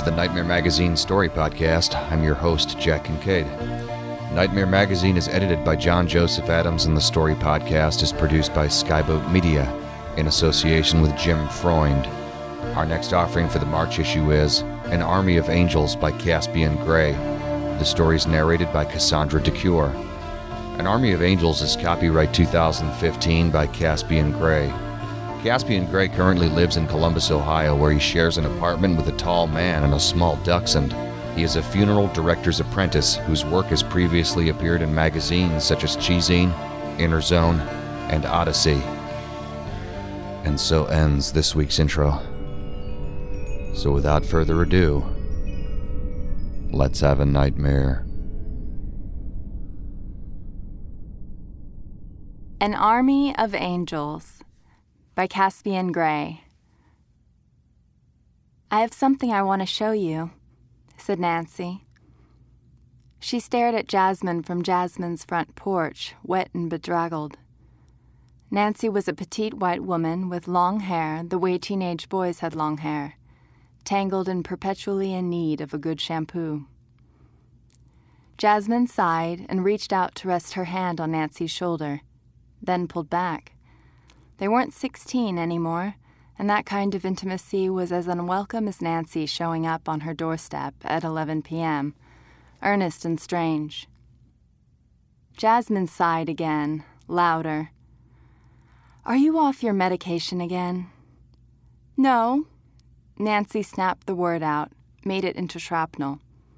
to the Nightmare Magazine Story Podcast. I'm your host, Jack Kincaid. Nightmare Magazine is edited by John Joseph Adams, and the Story Podcast is produced by Skyboat Media in association with Jim Freund. Our next offering for the March issue is An Army of Angels by Caspian Gray. The story is narrated by Cassandra DeCure. An Army of Angels is copyright 2015 by Caspian Gray. Caspian Gray currently lives in Columbus, Ohio, where he shares an apartment with a tall man and a small dachshund. He is a funeral director's apprentice whose work has previously appeared in magazines such as Cheezine, Inner Zone, and Odyssey. And so ends this week's intro. So without further ado, let's have a nightmare. An Army of Angels by Caspian Gray. "I have something I want to show you," said Nancy. She stared at Jasmine from Jasmine's front porch, wet and bedraggled. Nancy was a petite white woman with long hair the way teenage boys had long hair, tangled and perpetually in need of a good shampoo. Jasmine sighed and reached out to rest her hand on Nancy's shoulder, then pulled back. They weren't 16 anymore, and that kind of intimacy was as unwelcome as Nancy showing up on her doorstep at 11 p.m., earnest and strange. Jasmine sighed again, louder. "Are you off your medication again?" "No." Nancy snapped the word out, made it into shrapnel.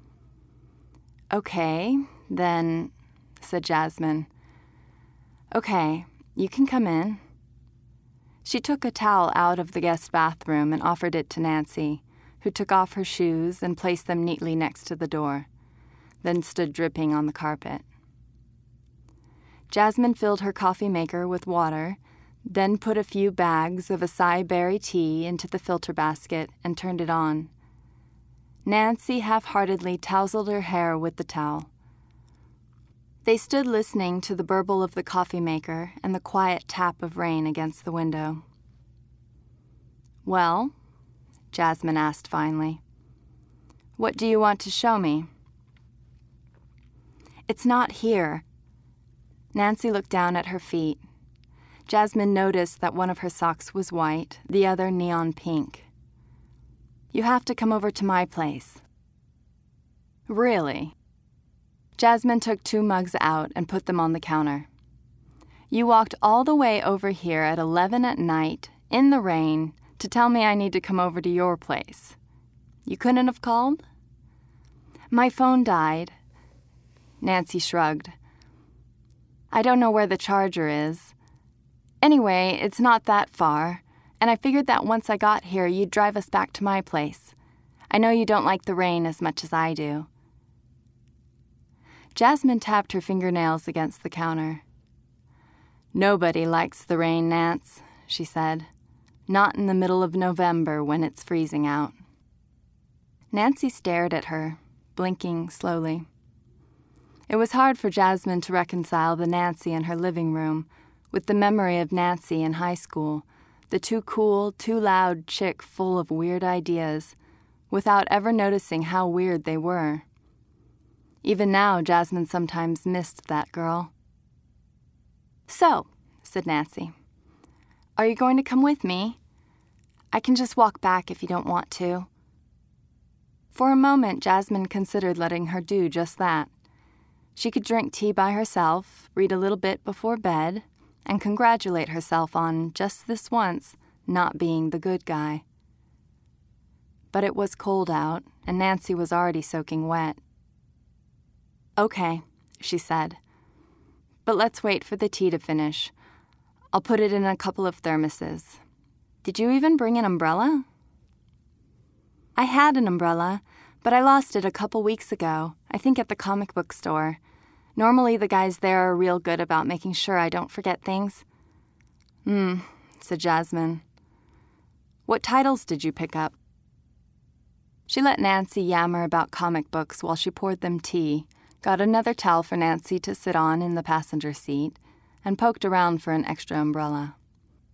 "Okay, then," said Jasmine. "Okay, you can come in." She took a towel out of the guest bathroom and offered it to Nancy, who took off her shoes and placed them neatly next to the door, then stood dripping on the carpet. Jasmine filled her coffee maker with water, then put a few bags of acai berry tea into the filter basket and turned it on. Nancy half-heartedly tousled her hair with the towel. They stood listening to the burble of the coffee maker and the quiet tap of rain against the window. "Well," Jasmine asked finally, "what do you want to show me?" "It's not here." Nancy looked down at her feet. Jasmine noticed that one of her socks was white, the other neon pink. "You have to come over to my place." "Really?" Jasmine took 2 mugs out and put them on the counter. "You walked all the way over here at 11 at night, in the rain, to tell me I need to come over to your place. You couldn't have called?" "My phone died." Nancy shrugged. "I don't know where the charger is. Anyway, it's not that far, and I figured that once I got here, you'd drive us back to my place. I know you don't like the rain as much as I do." Jasmine tapped her fingernails against the counter. "Nobody likes the rain, Nance," she said. "Not in the middle of November when it's freezing out." Nancy stared at her, blinking slowly. It was hard for Jasmine to reconcile the Nancy in her living room with the memory of Nancy in high school, the too cool, too loud chick full of weird ideas, without ever noticing how weird they were. Even now, Jasmine sometimes missed that girl. "So," said Nancy, "are you going to come with me? I can just walk back if you don't want to." For a moment, Jasmine considered letting her do just that. She could drink tea by herself, read a little bit before bed, and congratulate herself on, just this once, not being the good guy. But it was cold out, and Nancy was already soaking wet. "Okay," she said. "But let's wait for the tea to finish. I'll put it in a couple of thermoses. Did you even bring an umbrella?" "I had an umbrella, but I lost it a couple weeks ago, I think at the comic book store. Normally the guys there are real good about making sure I don't forget things." Said Jasmine. "What titles did you pick up?" She let Nancy yammer about comic books while she poured them tea, got another towel for Nancy to sit on in the passenger seat, and poked around for an extra umbrella.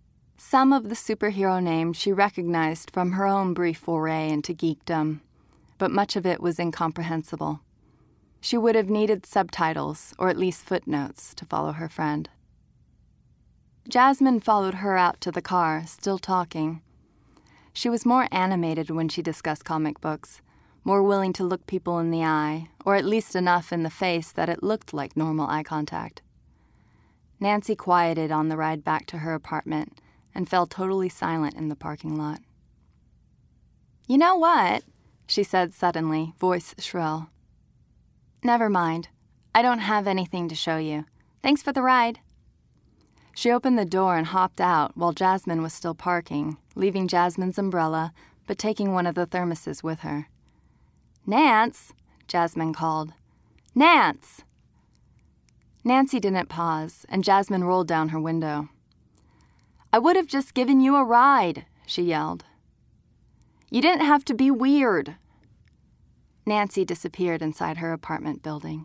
Some of the superhero names she recognized from her own brief foray into geekdom. but much of it was incomprehensible. She would have needed subtitles, or at least footnotes, to follow her friend. Jasmine followed her out to the car, still talking. She was more animated when she discussed comic books, more willing to look people in the eye, or at least enough in the face that it looked like normal eye contact. Nancy quieted on the ride back to her apartment and fell totally silent in the parking lot. "You know what?" she said suddenly, voice shrill. "Never mind. I don't have anything to show you. Thanks for the ride." She opened the door and hopped out while Jasmine was still parking, leaving Jasmine's umbrella, but taking one of the thermoses with her. "Nance," Jasmine called. "Nance!" Nancy didn't pause, and Jasmine rolled down her window. "I would have just given you a ride," she yelled. "You didn't have to be weird." Nancy disappeared inside her apartment building.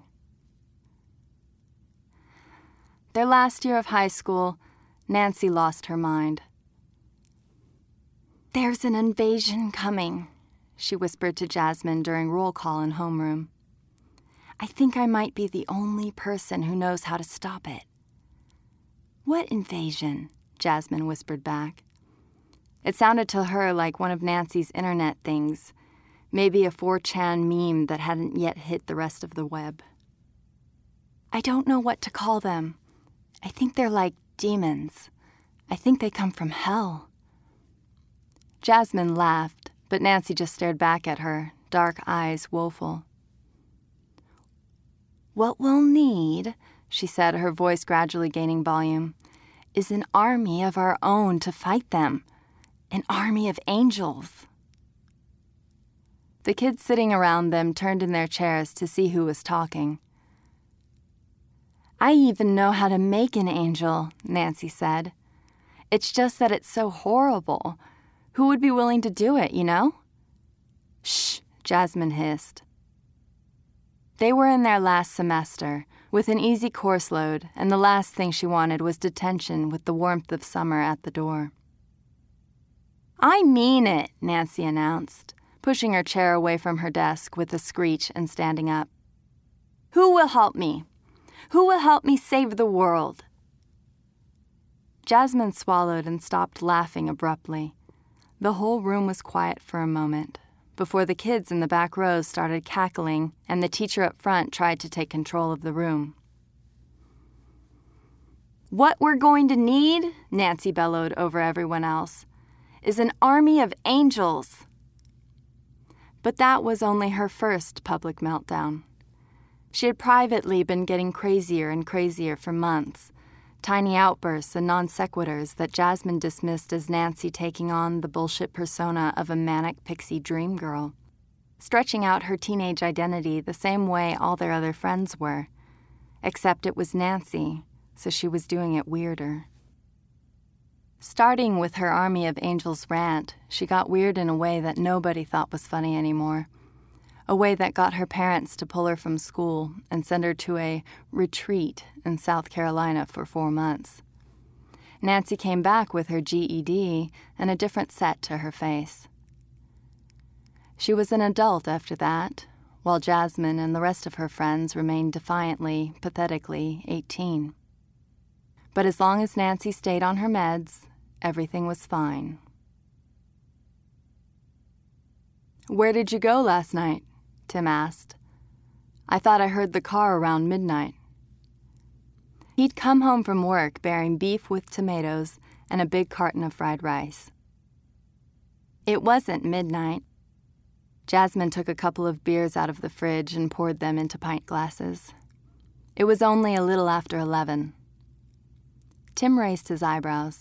Their last year of high school, Nancy lost her mind. "There's an invasion coming," she whispered to Jasmine during roll call in homeroom. "I think I might be the only person who knows how to stop it." "What invasion?" Jasmine whispered back. It sounded to her like one of Nancy's internet things, maybe a 4chan meme that hadn't yet hit the rest of the web. "I don't know what to call them. I think they're like demons. I think they come from hell." Jasmine laughed, but Nancy just stared back at her, dark eyes woeful. "What we'll need," she said, her voice gradually gaining volume, "is an army of our own to fight them. An army of angels." The kids sitting around them turned in their chairs to see who was talking. "I even know how to make an angel," Nancy said. "It's just that it's so horrible. Who would be willing to do it, you know?" "Shh," Jasmine hissed. They were in their last semester, with an easy course load, and the last thing she wanted was detention with the warmth of summer at the door. "I mean it," Nancy announced, pushing her chair away from her desk with a screech and standing up. "Who will help me? Who will help me save the world?" Jasmine swallowed and stopped laughing abruptly. The whole room was quiet for a moment, before the kids in the back rows started cackling and the teacher up front tried to take control of the room. "What we're going to need," Nancy bellowed over everyone else, "is an army of angels." But that was only her first public meltdown. She had privately been getting crazier and crazier for months, tiny outbursts and non sequiturs that Jasmine dismissed as Nancy taking on the bullshit persona of a manic pixie dream girl, stretching out her teenage identity the same way all their other friends were, except it was Nancy, so she was doing it weirder. Starting with her Army of Angels rant, she got weird in a way that nobody thought was funny anymore. A way that got her parents to pull her from school and send her to a retreat in South Carolina for 4 months. Nancy came back with her GED and a different set to her face. She was an adult after that, while Jasmine and the rest of her friends remained defiantly, pathetically 18. But as long as Nancy stayed on her meds, everything was fine. "Where did you go last night?" Tim asked. "I thought I heard the car around midnight." He'd come home from work bearing beef with tomatoes and a big carton of fried rice. It wasn't midnight. Jasmine took a couple of beers out of the fridge and poured them into pint glasses. It was only a little after 11. Tim raised his eyebrows.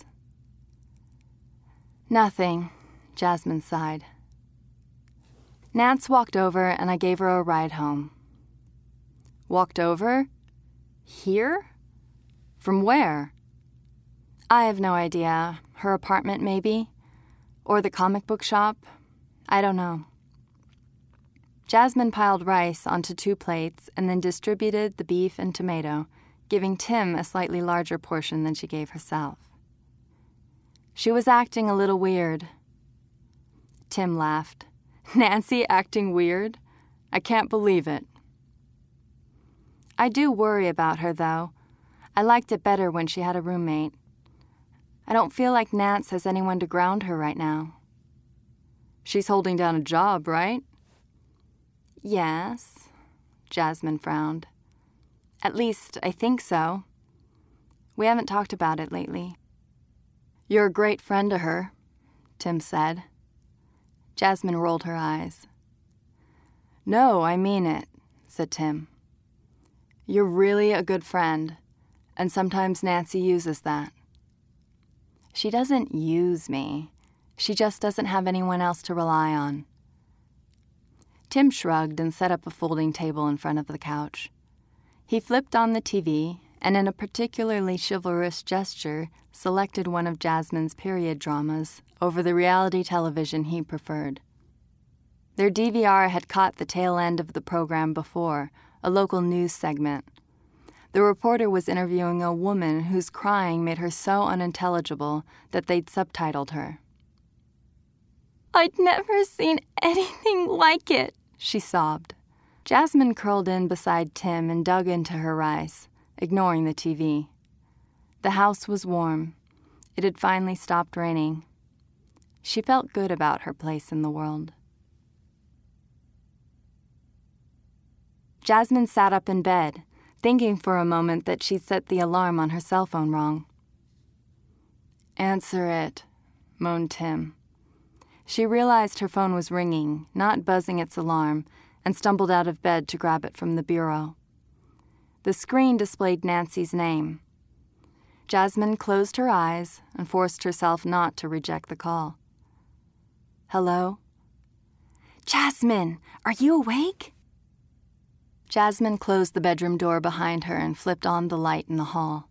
"Nothing," Jasmine sighed. Nance walked over and I gave her a ride home. "Walked over? Here? From where?" "I have no idea. Her apartment, maybe? Or the comic book shop? I don't know." Jasmine piled rice onto 2 plates and then distributed the beef and tomato, giving Tim a slightly larger portion than she gave herself. She was acting a little weird. Tim laughed. Nancy acting weird? I can't believe it. I do worry about her, though. I liked it better when she had a roommate. I don't feel like Nance has anyone to ground her right now. She's holding down a job, right? Yes, Jasmine frowned. At least, I think so. We haven't talked about it lately. You're a great friend to her, Tim said. Jasmine rolled her eyes. No, I mean it, said Tim. You're really a good friend, and sometimes Nancy uses that. She doesn't use me. She just doesn't have anyone else to rely on. Tim shrugged and set up a folding table in front of the couch. He flipped on the TV and, in a particularly chivalrous gesture, selected one of Jasmine's period dramas over the reality television he preferred. Their DVR had caught the tail end of the program before, a local news segment. The reporter was interviewing a woman whose crying made her so unintelligible that they'd subtitled her. I'd never seen anything like it, she sobbed. Jasmine curled in beside Tim and dug into her rice, ignoring the TV. The house was warm. It had finally stopped raining. She felt good about her place in the world. Jasmine sat up in bed, thinking for a moment that she'd set the alarm on her cell phone wrong. Answer it, moaned Tim. She realized her phone was ringing, not buzzing its alarm, and stumbled out of bed to grab it from the bureau. The screen displayed Nancy's name. Jasmine closed her eyes and forced herself not to reject the call. Hello? Jasmine, are you awake? Jasmine closed the bedroom door behind her and flipped on the light in the hall.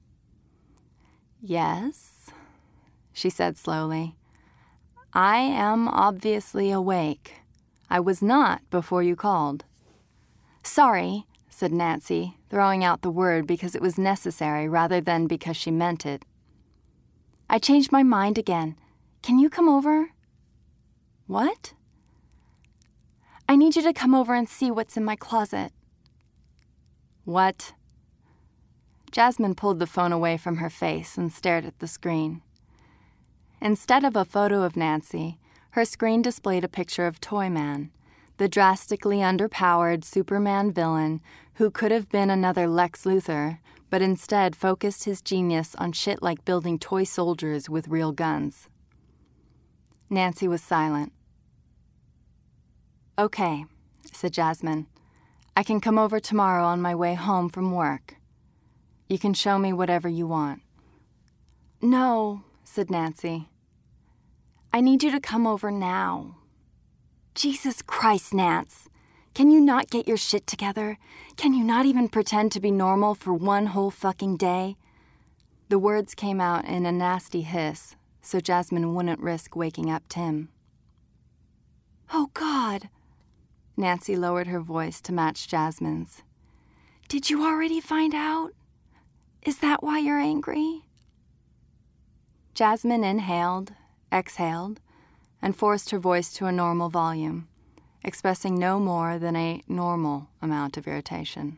Yes, she said slowly. I am obviously awake. I was not before you called. Sorry, said Nancy, throwing out the word because it was necessary rather than because she meant it. I changed my mind again. Can you come over? What? I need you to come over and see what's in my closet. What? Jasmine pulled the phone away from her face and stared at the screen. Instead of a photo of Nancy, her screen displayed a picture of Toyman, the drastically underpowered Superman villain who could have been another Lex Luthor, but instead focused his genius on shit like building toy soldiers with real guns. Nancy was silent. Okay, said Jasmine. I can come over tomorrow on my way home from work. You can show me whatever you want. No, said Nancy. I need you to come over now. Jesus Christ, Nance. Can you not get your shit together? Can you not even pretend to be normal for one whole fucking day? The words came out in a nasty hiss, so Jasmine wouldn't risk waking up Tim. Oh, God. Nancy lowered her voice to match Jasmine's. Did you already find out? Is that why you're angry? Jasmine inhaled, exhaled, and forced her voice to a normal volume, expressing no more than a normal amount of irritation.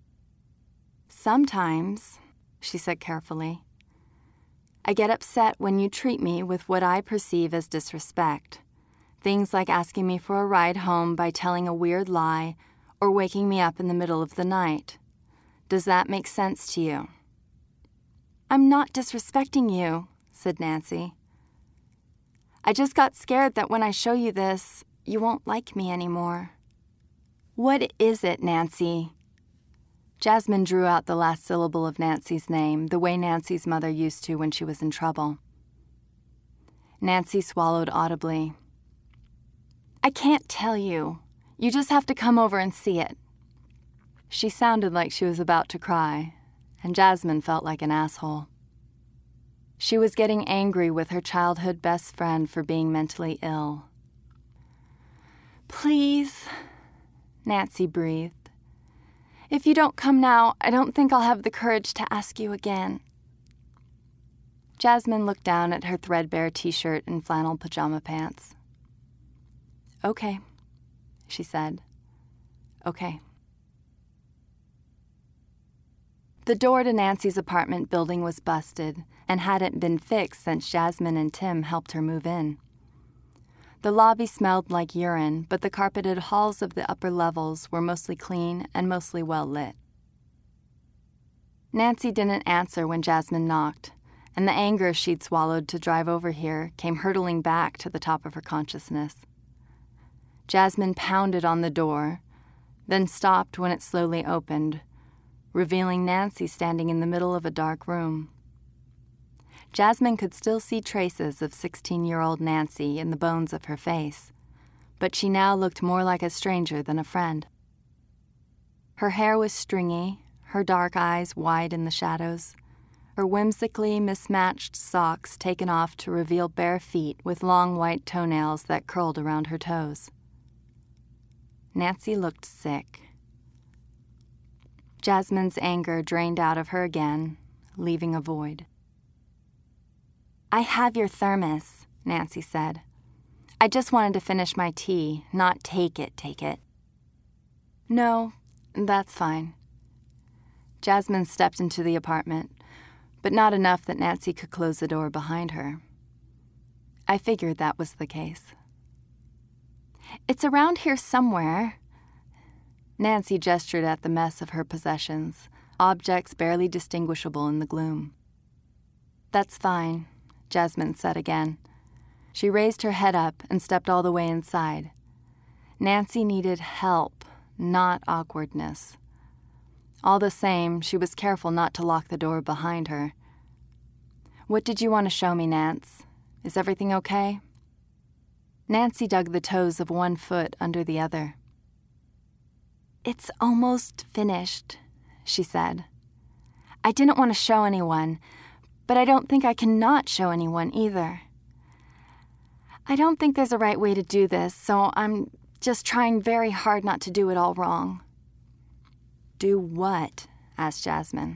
Sometimes, she said carefully, I get upset when you treat me with what I perceive as disrespect. Things like asking me for a ride home by telling a weird lie or waking me up in the middle of the night. Does that make sense to you? I'm not disrespecting you, said Nancy. I just got scared that when I show you this, you won't like me anymore. What is it, Nancy? Jasmine drew out the last syllable of Nancy's name, the way Nancy's mother used to when she was in trouble. Nancy swallowed audibly. I can't tell you. You just have to come over and see it. She sounded like she was about to cry, and Jasmine felt like an asshole. She was getting angry with her childhood best friend for being mentally ill. Please, Nancy breathed. If you don't come now, I don't think I'll have the courage to ask you again. Jasmine looked down at her threadbare t-shirt and flannel pajama pants. Okay, she said. Okay. The door to Nancy's apartment building was busted and hadn't been fixed since Jasmine and Tim helped her move in. The lobby smelled like urine, but the carpeted halls of the upper levels were mostly clean and mostly well lit. Nancy didn't answer when Jasmine knocked, and the anger she'd swallowed to drive over here came hurtling back to the top of her consciousness. Jasmine pounded on the door, then stopped when it slowly opened, revealing Nancy standing in the middle of a dark room. Jasmine could still see traces of 16-year-old Nancy in the bones of her face, but she now looked more like a stranger than a friend. Her hair was stringy, her dark eyes wide in the shadows, her whimsically mismatched socks taken off to reveal bare feet with long white toenails that curled around her toes. Nancy looked sick. Jasmine's anger drained out of her again, leaving a void. "I have your thermos," Nancy said. "I just wanted to finish my tea, not take it. "No, that's fine." Jasmine stepped into the apartment, but not enough that Nancy could close the door behind her. I figured that was the case. "It's around here somewhere." Nancy gestured at the mess of her possessions, objects barely distinguishable in the gloom. "That's fine," Jasmine said again. She raised her head up and stepped all the way inside. Nancy needed help, not awkwardness. All the same, she was careful not to lock the door behind her. "What did you want to show me, Nance? Is everything okay?" Nancy dug the toes of one foot under the other. "It's almost finished," she said. "I didn't want to show anyone, but I don't think I can not show anyone either. I don't think there's a right way to do this, so I'm just trying very hard not to do it all wrong." "Do what?" asked Jasmine.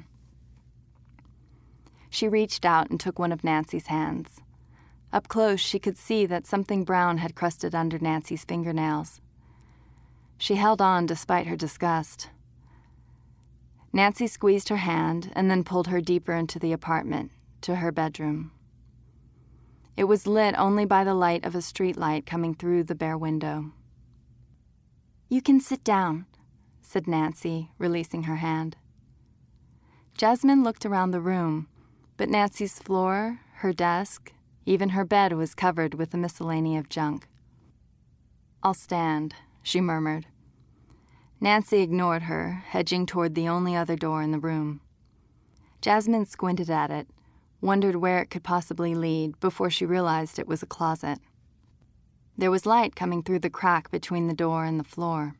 She reached out and took one of Nancy's hands. Up close, she could see that something brown had crusted under Nancy's fingernails. She held on despite her disgust. Nancy squeezed her hand and then pulled her deeper into the apartment, to her bedroom. It was lit only by the light of a street light coming through the bare window. "You can sit down," said Nancy, releasing her hand. Jasmine looked around the room, but Nancy's floor, her desk, even her bed was covered with a miscellany of junk. "I'll stand," she murmured. Nancy ignored her, hedging toward the only other door in the room. Jasmine squinted at it, wondered where it could possibly lead before she realized it was a closet. There was light coming through the crack between the door and the floor.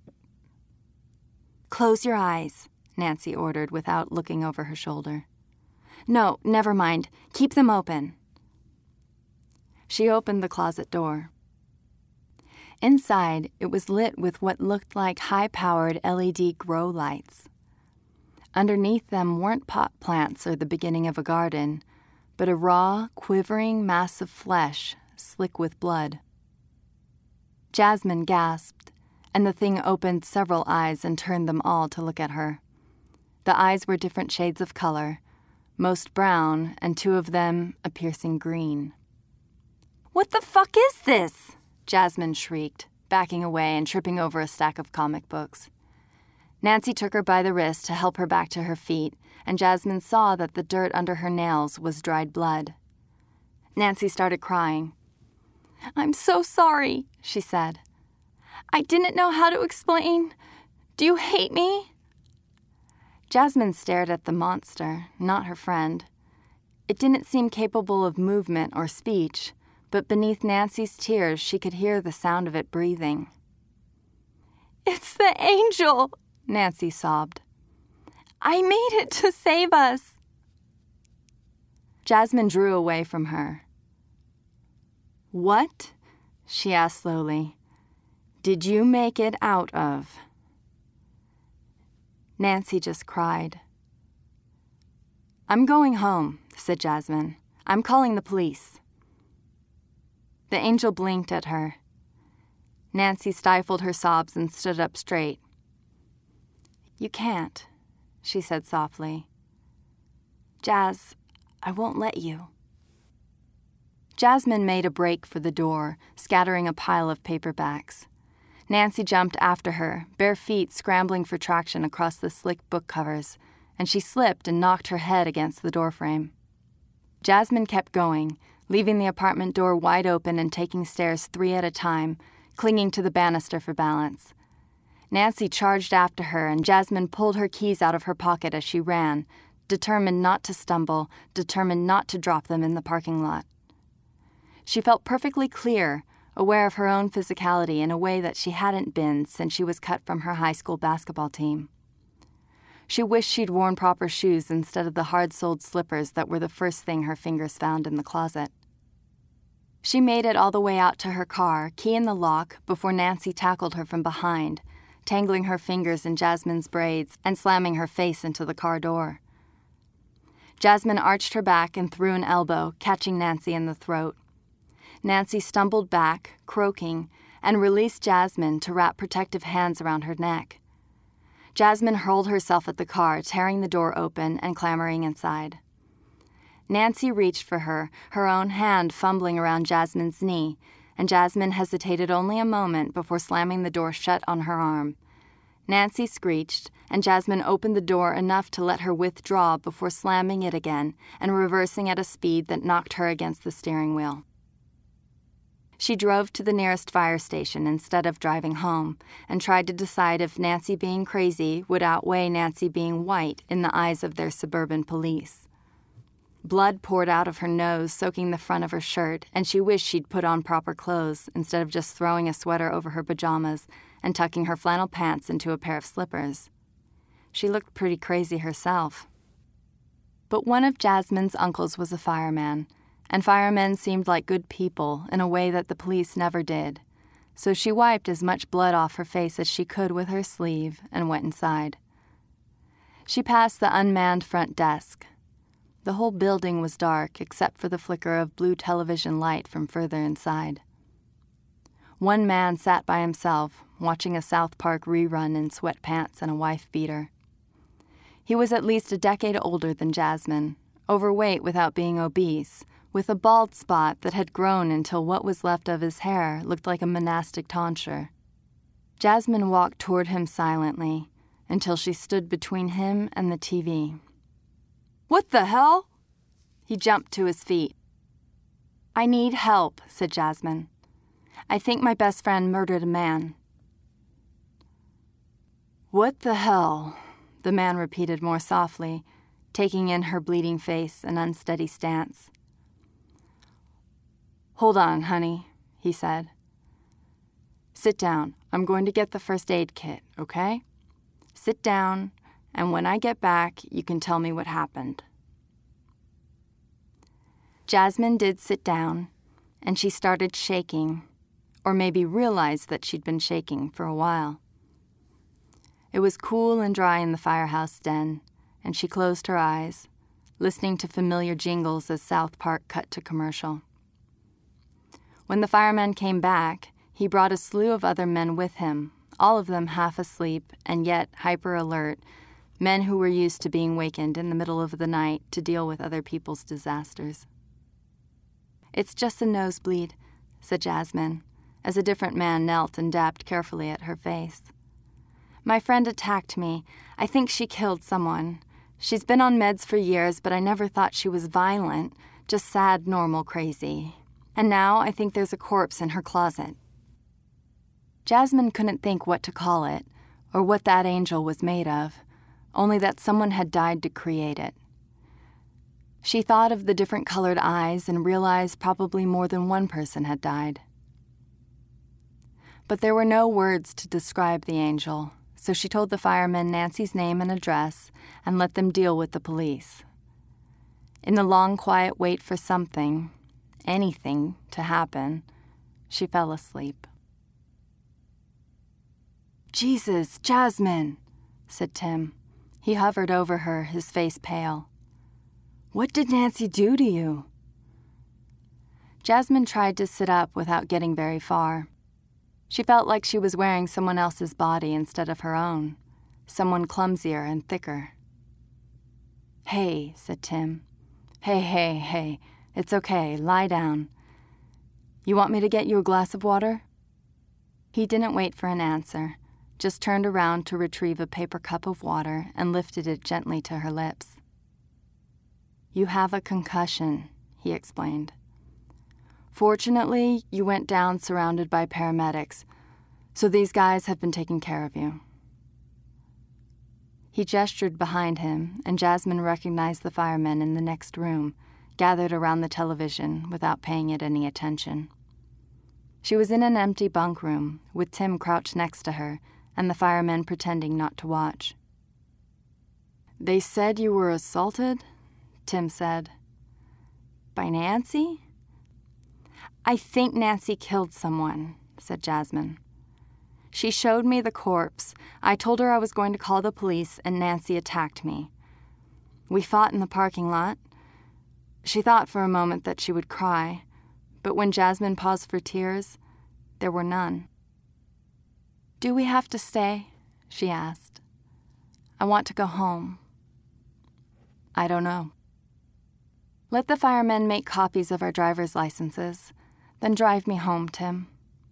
"Close your eyes," Nancy ordered without looking over her shoulder. "No, never mind. Keep them open." She opened the closet door. Inside, it was lit with what looked like high-powered LED grow lights. Underneath them weren't pot plants or the beginning of a garden, but a raw, quivering mass of flesh, slick with blood. Jasmine gasped, and the thing opened several eyes and turned them all to look at her. The eyes were different shades of color, most brown, and two of them a piercing green. "What the fuck is this?" Jasmine shrieked, backing away and tripping over a stack of comic books. Nancy took her by the wrist to help her back to her feet, and Jasmine saw that the dirt under her nails was dried blood. Nancy started crying. "I'm so sorry," she said. "I didn't know how to explain. Do you hate me?" Jasmine stared at the monster, not her friend. It didn't seem capable of movement or speech, but beneath Nancy's tears she could hear the sound of it breathing. "It's the angel," Nancy sobbed. "I made it to save us." Jasmine drew away from her. "What," she asked slowly, "did you make it out of?" Nancy just cried. "I'm going home," said Jasmine. "I'm calling the police." The angel blinked at her. Nancy stifled her sobs and stood up straight. "You can't," she said softly. "Jazz, I won't let you." Jasmine made a break for the door, scattering a pile of paperbacks. Nancy jumped after her, bare feet scrambling for traction across the slick book covers, and she slipped and knocked her head against the doorframe. Jasmine kept going, leaving the apartment door wide open and taking stairs 3 at a time, clinging to the banister for balance. Nancy charged after her, and Jasmine pulled her keys out of her pocket as she ran, determined not to stumble, determined not to drop them in the parking lot. She felt perfectly clear, aware of her own physicality in a way that she hadn't been since she was cut from her high school basketball team. She wished she'd worn proper shoes instead of the hard-soled slippers that were the first thing her fingers found in the closet. She made it all the way out to her car, key in the lock, before Nancy tackled her from behind, tangling her fingers in Jasmine's braids and slamming her face into the car door. Jasmine arched her back and threw an elbow, catching Nancy in the throat. Nancy stumbled back, croaking, and released Jasmine to wrap protective hands around her neck. Jasmine hurled herself at the car, tearing the door open and clambering inside. Nancy reached for her, her own hand fumbling around Jasmine's knee, and Jasmine hesitated only a moment before slamming the door shut on her arm. Nancy screeched, and Jasmine opened the door enough to let her withdraw before slamming it again and reversing at a speed that knocked her against the steering wheel. She drove to the nearest fire station instead of driving home and tried to decide if Nancy being crazy would outweigh Nancy being white in the eyes of their suburban police. Blood poured out of her nose, soaking the front of her shirt, and she wished she'd put on proper clothes instead of just throwing a sweater over her pajamas and tucking her flannel pants into a pair of slippers. She looked pretty crazy herself. But one of Jasmine's uncles was a fireman, and firemen seemed like good people in a way that the police never did, so she wiped as much blood off her face as she could with her sleeve and went inside. She passed the unmanned front desk. The whole building was dark except for the flicker of blue television light from further inside. One man sat by himself, watching a South Park rerun in sweatpants and a wife beater. He was at least a decade older than Jasmine, overweight without being obese, with a bald spot that had grown until what was left of his hair looked like a monastic tonsure. Jasmine walked toward him silently until she stood between him and the TV. "What the hell?" He jumped to his feet. "I need help," said Jasmine. "I think my best friend murdered a man." "What the hell?" the man repeated more softly, taking in her bleeding face and unsteady stance. "Hold on, honey," he said. "Sit down. I'm going to get the first aid kit, okay? Sit down, and when I get back, you can tell me what happened." Jasmine did sit down, and she started shaking, or maybe realized that she'd been shaking for a while. It was cool and dry in the firehouse den, and she closed her eyes, listening to familiar jingles as South Park cut to commercial. When the fireman came back, he brought a slew of other men with him, all of them half asleep and yet hyper-alert, men who were used to being wakened in the middle of the night to deal with other people's disasters. "It's just a nosebleed," said Jasmine, as a different man knelt and dabbed carefully at her face. "My friend attacked me. I think she killed someone. She's been on meds for years, but I never thought she was violent, just sad, normal crazy. And now I think there's a corpse in her closet." Jasmine couldn't think what to call it, or what that angel was made of, only that someone had died to create it. She thought of the different colored eyes and realized probably more than one person had died. But there were no words to describe the angel, so she told the firemen Nancy's name and address and let them deal with the police. In the long, quiet wait for something, anything, to happen, she fell asleep. "Jesus, Jasmine," said Tim. He hovered over her, his face pale. "What did Nancy do to you?" Jasmine tried to sit up without getting very far. She felt like she was wearing someone else's body instead of her own, someone clumsier and thicker. "Hey," said Tim. Hey, it's okay, lie down. You want me to get you a glass of water?" He didn't wait for an answer, just turned around to retrieve a paper cup of water and lifted it gently to her lips. "You have a concussion," he explained. "Fortunately, you went down surrounded by paramedics, so these guys have been taking care of you." He gestured behind him, and Jasmine recognized the firemen in the next room, gathered around the television without paying it any attention. She was in an empty bunk room, with Tim crouched next to her, and the firemen pretending not to watch. "They said you were assaulted?" Tim said. "By Nancy?" "I think Nancy killed someone," said Jasmine. "She showed me the corpse. I told her I was going to call the police, and Nancy attacked me. We fought in the parking lot. She thought for a moment that she would cry, but when Jasmine paused for tears, there were none." "Do we have to stay?" she asked. "I want to go home." "I don't know." "Let the firemen make copies of our driver's licenses, then drive me home, Tim."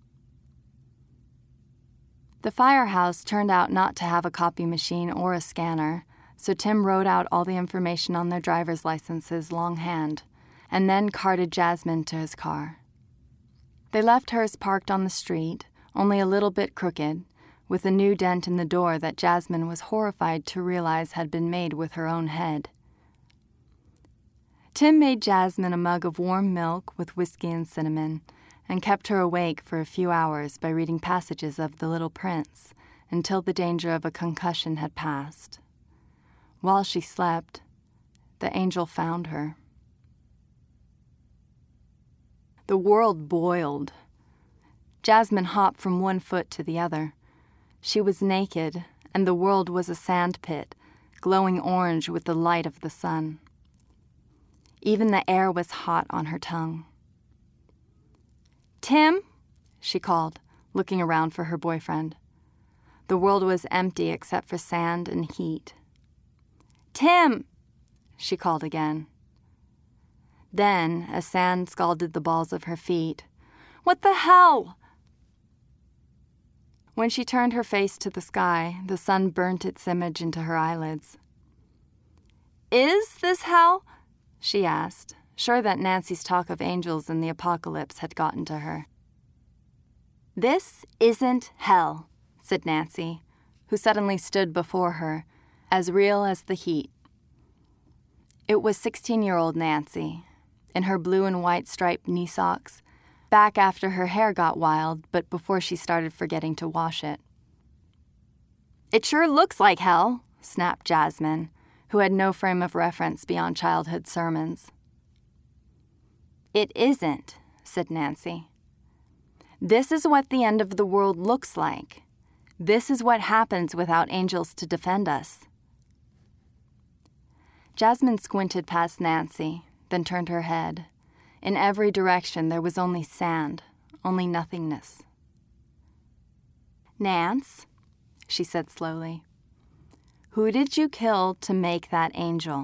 The firehouse turned out not to have a copy machine or a scanner, so Tim wrote out all the information on their driver's licenses longhand, and then carted Jasmine to his car. They left hers parked on the street, only a little bit crooked, with a new dent in the door that Jasmine was horrified to realize had been made with her own head. Tim made Jasmine a mug of warm milk with whiskey and cinnamon, and kept her awake for a few hours by reading passages of The Little Prince until the danger of a concussion had passed. While she slept, the angel found her. The world boiled. Jasmine hopped from one foot to the other. She was naked, and the world was a sand pit, glowing orange with the light of the sun. Even the air was hot on her tongue. "Tim," she called, looking around for her boyfriend. The world was empty except for sand and heat. "Tim," she called again. Then, as sand scalded the balls of her feet, "What the hell?" When she turned her face to the sky, the sun burnt its image into her eyelids. "Is this hell?" she asked, sure that Nancy's talk of angels and the apocalypse had gotten to her. "This isn't hell," said Nancy, who suddenly stood before her, as real as the heat. It was 16-year-old Nancy, in her blue and white striped knee socks, back after her hair got wild, but before she started forgetting to wash it. "It sure looks like hell," snapped Jasmine, who had no frame of reference beyond childhood sermons. "It isn't," said Nancy. "This is what the end of the world looks like. This is what happens without angels to defend us." Jasmine squinted past Nancy, then turned her head. In every direction there was only sand, only nothingness. "Nance," she said slowly, "who did you kill to make that angel?"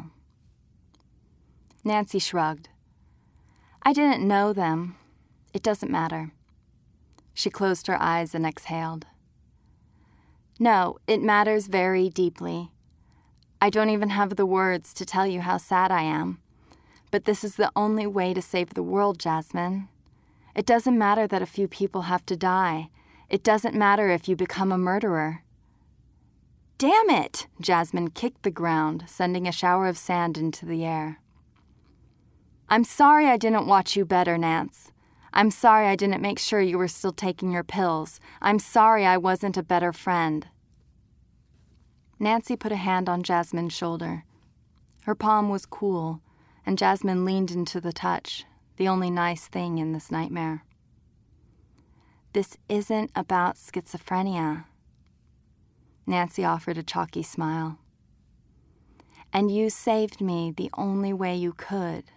Nancy shrugged. "I didn't know them. It doesn't matter." She closed her eyes and exhaled. "No, it matters very deeply. I don't even have the words to tell you how sad I am. But this is the only way to save the world, Jasmine. It doesn't matter that a few people have to die. It doesn't matter if you become a murderer." "Damn it!" Jasmine kicked the ground, sending a shower of sand into the air. "I'm sorry I didn't watch you better, Nance. I'm sorry I didn't make sure you were still taking your pills. I'm sorry I wasn't a better friend." Nancy put a hand on Jasmine's shoulder. Her palm was cool, and Jasmine leaned into the touch, the only nice thing in this nightmare. "This isn't about schizophrenia." Nancy offered a chalky smile. "And you saved me the only way you could.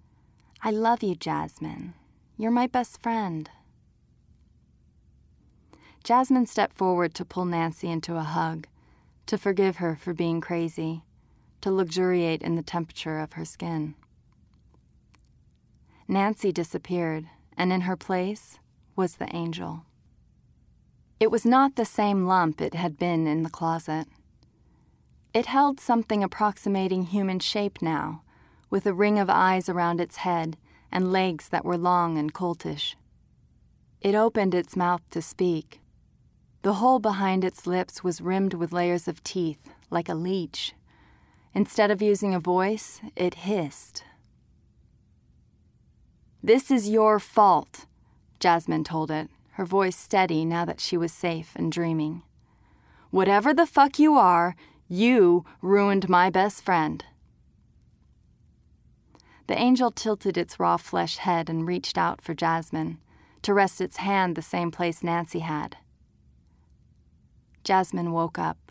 I love you, Jasmine. You're my best friend." Jasmine stepped forward to pull Nancy into a hug, to forgive her for being crazy, to luxuriate in the temperature of her skin. Nancy disappeared, and in her place was the angel. It was not the same lump it had been in the closet. It held something approximating human shape now, with a ring of eyes around its head and legs that were long and coltish. It opened its mouth to speak. The hole behind its lips was rimmed with layers of teeth, like a leech. Instead of using a voice, it hissed. "This is your fault," Jasmine told it, her voice steady now that she was safe and dreaming. "Whatever the fuck you are, you ruined my best friend." The angel tilted its raw flesh head and reached out for Jasmine, to rest its hand the same place Nancy had. Jasmine woke up.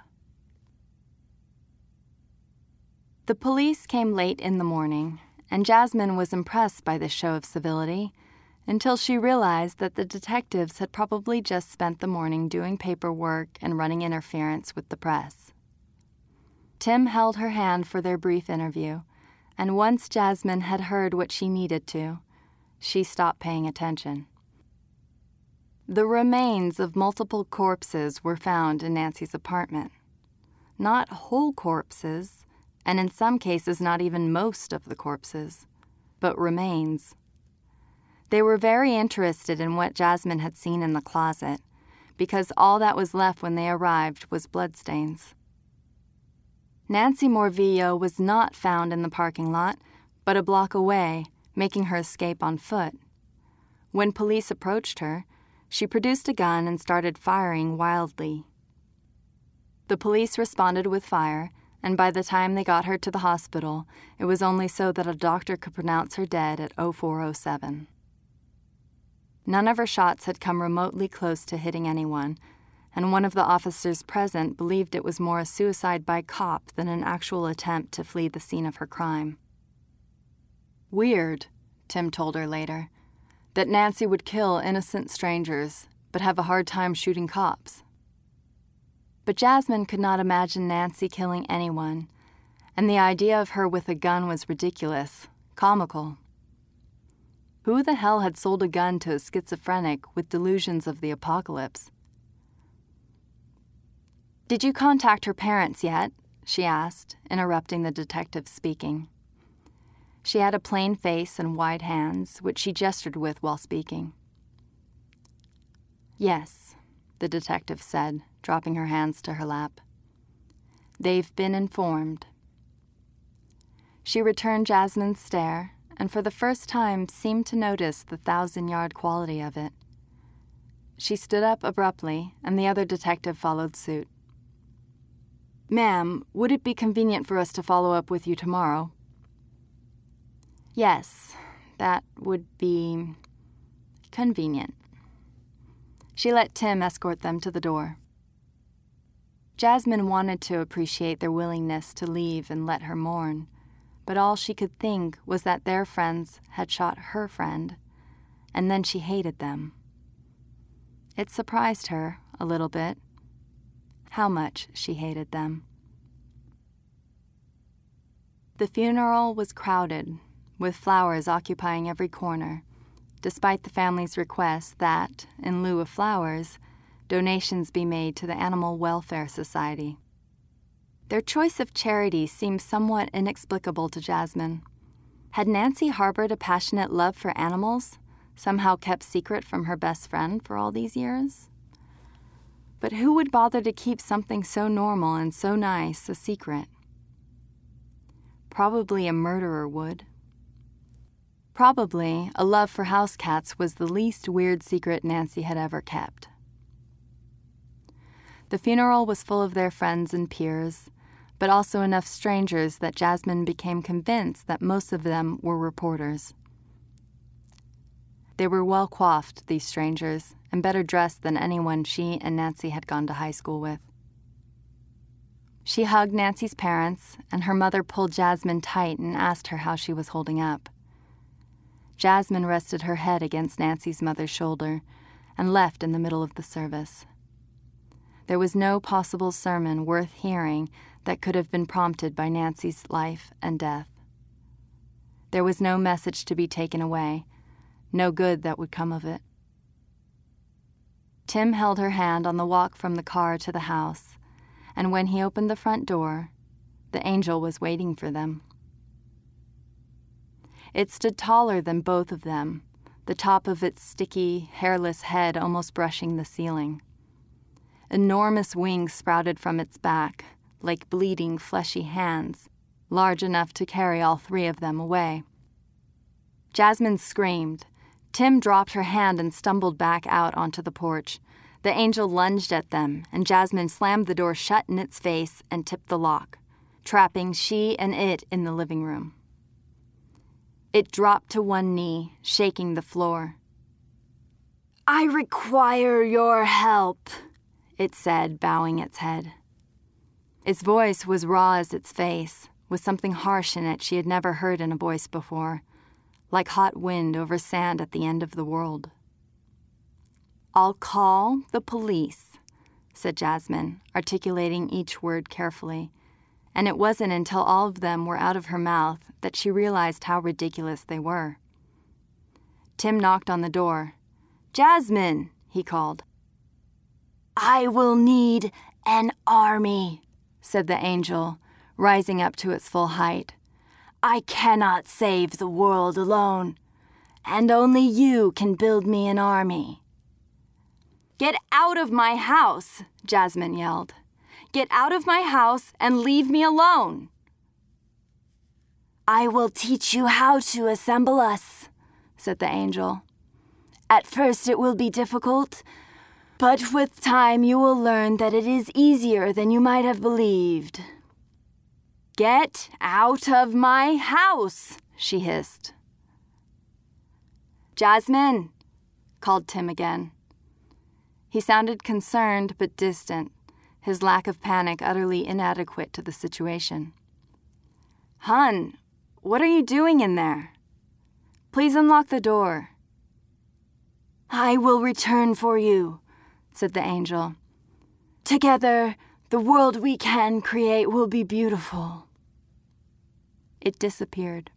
The police came late in the morning, and Jasmine was impressed by this show of civility until she realized that the detectives had probably just spent the morning doing paperwork and running interference with the press. Tim held her hand for their brief interview, and once Jasmine had heard what she needed to, she stopped paying attention. The remains of multiple corpses were found in Nancy's apartment. Not whole corpses, and in some cases not even most of the corpses, but remains. They were very interested in what Jasmine had seen in the closet, because all that was left when they arrived was bloodstains. Nancy Morvillo was not found in the parking lot, but a block away, making her escape on foot. When police approached her, she produced a gun and started firing wildly. The police responded with fire, and by the time they got her to the hospital, it was only so that a doctor could pronounce her dead at 04:07. None of her shots had come remotely close to hitting anyone, and one of the officers present believed it was more a suicide by cop than an actual attempt to flee the scene of her crime. "Weird," Tim told her later, "that Nancy would kill innocent strangers, but have a hard time shooting cops." But Jasmine could not imagine Nancy killing anyone, and the idea of her with a gun was ridiculous, comical. Who the hell had sold a gun to a schizophrenic with delusions of the apocalypse? "Did you contact her parents yet?" she asked, interrupting the detective speaking. She had a plain face and wide hands, which she gestured with while speaking. "Yes," the detective said, dropping her hands to her lap. "They've been informed." She returned Jasmine's stare, and for the first time seemed to notice the 1,000-yard quality of it. She stood up abruptly, and the other detective followed suit. "Ma'am, would it be convenient for us to follow up with you tomorrow?" "Yes, that would be convenient." She let Tim escort them to the door. Jasmine wanted to appreciate their willingness to leave and let her mourn, but all she could think was that their friends had shot her friend, and then she hated them. It surprised her a little bit how much she hated them. The funeral was crowded, with flowers occupying every corner, despite the family's request that, in lieu of flowers, donations be made to the Animal Welfare Society. Their choice of charity seemed somewhat inexplicable to Jasmine. Had Nancy harbored a passionate love for animals, somehow kept secret from her best friend for all these years? But who would bother to keep something so normal and so nice a secret? Probably a murderer would. Probably a love for house cats was the least weird secret Nancy had ever kept. The funeral was full of their friends and peers, but also enough strangers that Jasmine became convinced that most of them were reporters. They were well coiffed, these strangers, and better dressed than anyone she and Nancy had gone to high school with. She hugged Nancy's parents, and her mother pulled Jasmine tight and asked her how she was holding up. Jasmine rested her head against Nancy's mother's shoulder and left in the middle of the service, There was no possible sermon worth hearing that could have been prompted by Nancy's life and death. There was no message to be taken away, no good that would come of it. Tim held her hand on the walk from the car to the house, and when he opened the front door, the angel was waiting for them. It stood taller than both of them, the top of its sticky, hairless head almost brushing the ceiling. Enormous wings sprouted from its back, like bleeding, fleshy hands, large enough to carry all three of them away. Jasmine screamed. Tim dropped her hand and stumbled back out onto the porch. The angel lunged at them, and Jasmine slammed the door shut in its face and tipped the lock, trapping she and it in the living room. It dropped to one knee, shaking the floor. "I require your help," it said, bowing its head. Its voice was raw as its face, with something harsh in it she had never heard in a voice before, like hot wind over sand at the end of the world. "I'll call the police," said Jasmine, articulating each word carefully, and it wasn't until all of them were out of her mouth that she realized how ridiculous they were. Tim knocked on the door. "Jasmine," he called. "I will need an army," said the angel, rising up to its full height. "I cannot save the world alone, and only you can build me an army." "Get out of my house," Jasmine yelled. "Get out of my house and leave me alone." "I will teach you how to assemble us," said the angel. "At first it will be difficult, but with time you will learn that it is easier than you might have believed." "Get out of my house," she hissed. "Jasmine," called Tim again. He sounded concerned but distant, his lack of panic utterly inadequate to the situation. "Hun, what are you doing in there? Please unlock the door." "I will return for you," said the angel. "Together, the world we can create will be beautiful." It disappeared.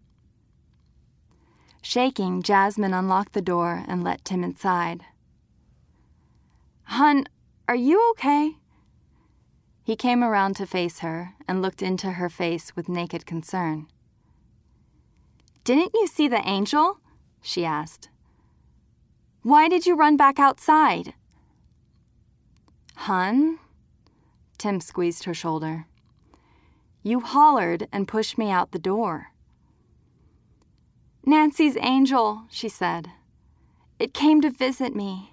Shaking, Jasmine unlocked the door and let Tim inside. "Hun, are you okay?" He came around to face her and looked into her face with naked concern. "Didn't you see the angel?" she asked. "Why did you run back outside?" "Hun?" Tim squeezed her shoulder. "You hollered and pushed me out the door." "Nancy's angel," she said. "It came to visit me."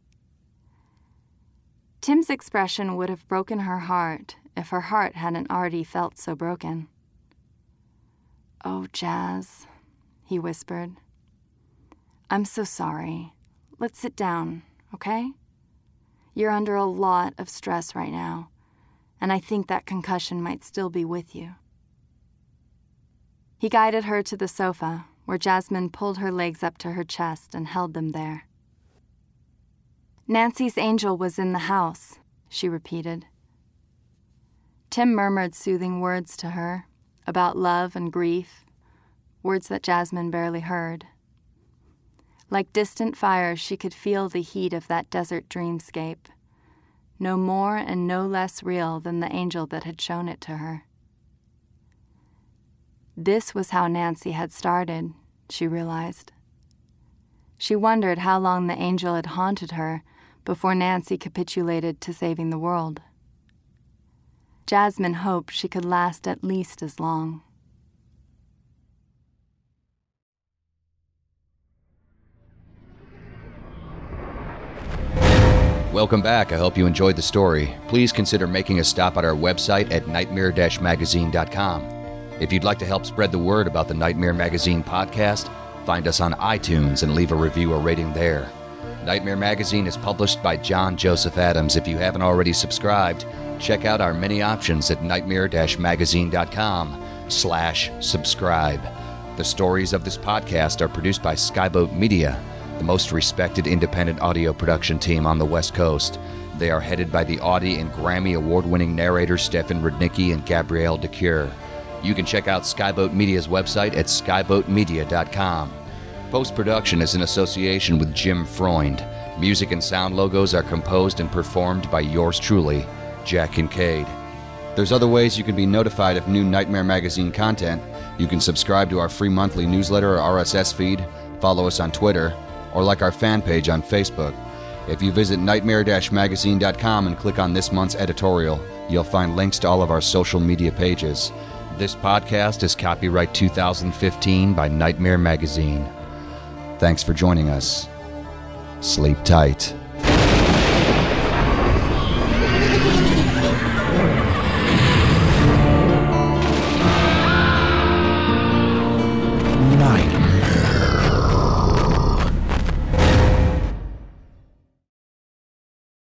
Tim's expression would have broken her heart if her heart hadn't already felt so broken. "Oh, Jazz," he whispered. "I'm so sorry. Let's sit down, okay? You're under a lot of stress right now, and I think that concussion might still be with you." He guided her to the sofa, where Jasmine pulled her legs up to her chest and held them there. "Nancy's angel was in the house," she repeated. Tim murmured soothing words to her about love and grief, words that Jasmine barely heard. Like distant fires, she could feel the heat of that desert dreamscape, no more and no less real than the angel that had shown it to her. This was how Nancy had started, she realized. She wondered how long the angel had haunted her before Nancy capitulated to saving the world. Jasmine hoped she could last at least as long. Welcome back. I hope you enjoyed the story. Please consider making a stop at our website at nightmare-magazine.com. If you'd like to help spread the word about the Nightmare Magazine podcast, find us on iTunes and leave a review or rating there. Nightmare Magazine is published by John Joseph Adams. If you haven't already subscribed, check out our many options at nightmare-magazine.com/subscribe. The stories of this podcast are produced by Skyboat Media, the most respected independent audio production team on the West Coast. They are headed by the Audie and Grammy award-winning narrators Stefan Rudnicki and Gabrielle de Cure. You can check out Skyboat Media's website at skyboatmedia.com. Post-production is in association with Jim Freund. Music and sound logos are composed and performed by yours truly, Jack Kincaid. There's other ways you can be notified of new Nightmare Magazine content. You can subscribe to our free monthly newsletter or RSS feed, follow us on Twitter, or like our fan page on Facebook. If you visit nightmare-magazine.com and click on this month's editorial, you'll find links to all of our social media pages. This podcast is copyright 2015 by Nightmare Magazine. Thanks for joining us. Sleep tight.